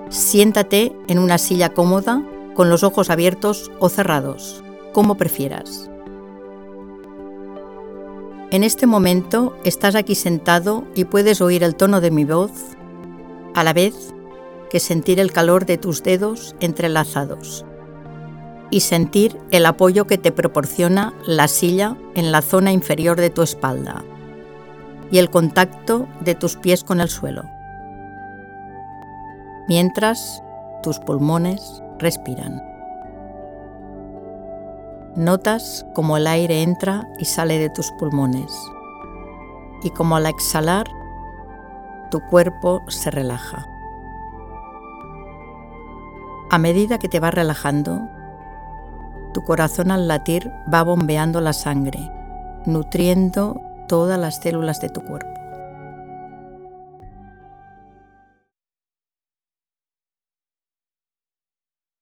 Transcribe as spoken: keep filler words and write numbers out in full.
Siéntate en una silla cómoda, con los ojos abiertos o cerrados, como prefieras. En este momento estás aquí sentado y puedes oír el tono de mi voz, a la vez que sentir el calor de tus dedos entrelazados y sentir el apoyo que te proporciona la silla en la zona inferior de tu espalda y el contacto de tus pies con el suelo, mientras tus pulmones respiran. Notas cómo el aire entra y sale de tus pulmones y cómo al exhalar tu cuerpo se relaja. A medida que te vas relajando, tu corazón al latir va bombeando la sangre, nutriendo todas las células de tu cuerpo.